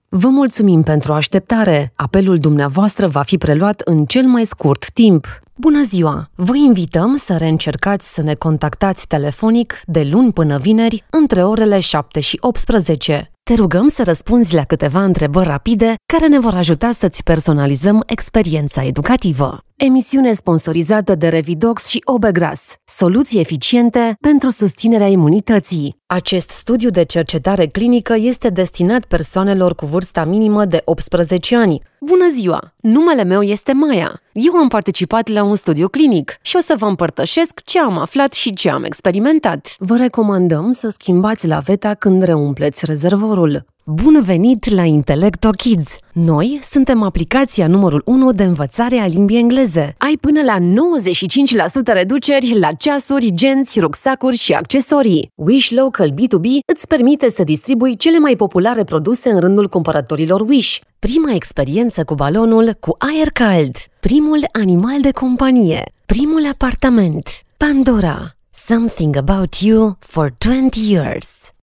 Vă mulțumim pentru așteptare. Apelul dumneavoastră va fi preluat în cel mai scurt timp. Bună ziua! Vă invităm să reîncercați să ne contactați telefonic de luni până vineri între orele 7 și 18. Te rugăm să răspunzi la câteva întrebări rapide care ne vor ajuta să-ți personalizăm experiența educativă. Emisiune sponsorizată de Revidox și Obegras, soluții eficiente pentru susținerea imunității. Acest studiu de cercetare clinică este destinat persoanelor cu vârsta minimă de 18 ani. Bună ziua! Numele meu este Maia. Eu am participat la un studiu clinic și o să vă împărtășesc ce am aflat și ce am experimentat. Vă recomandăm să schimbați laveta când reumpleți rezervorul. Bun venit la Intellecto Kids! Noi suntem aplicația numărul 1 de învățare a limbii engleze. Ai până la 95% reduceri la ceasuri, genți, rucsacuri și accesorii. Wish Local B2B îți permite să distribui cele mai populare produse în rândul cumpărătorilor Wish. Prima experiență cu balonul cu aer cald. Primul animal de companie. Primul apartament. Pandora. Something about you for 20 years.